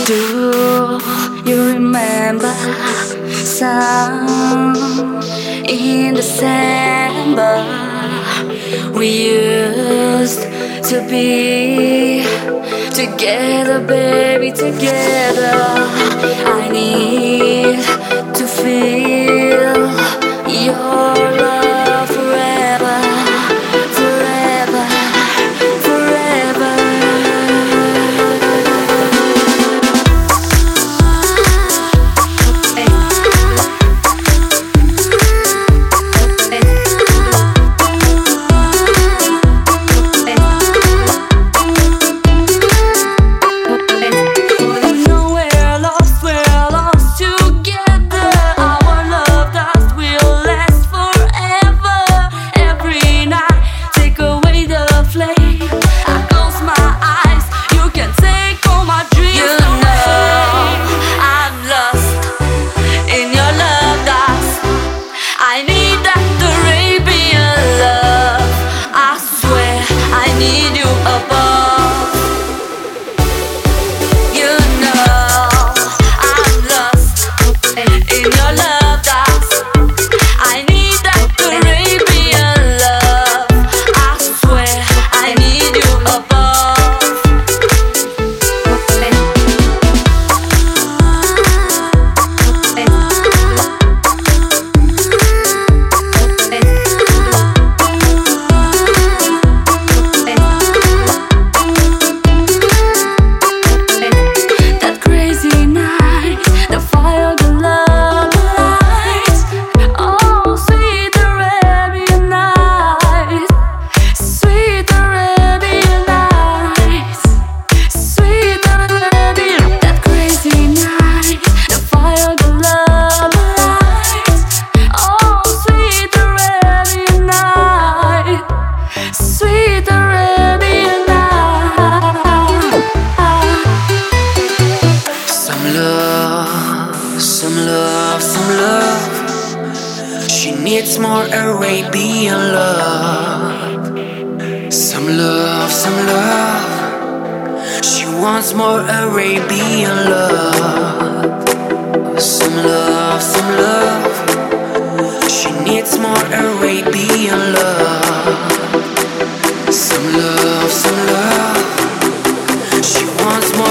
Do you remember some in December? We used to be together, baby, together. I need to feel your love forever, forever, forever. Some love. She needs more Arabian love. Some love, some love. She wants more Arabian love. Some love, some love. She needs more Arabian love. Some love, some love. She wants more.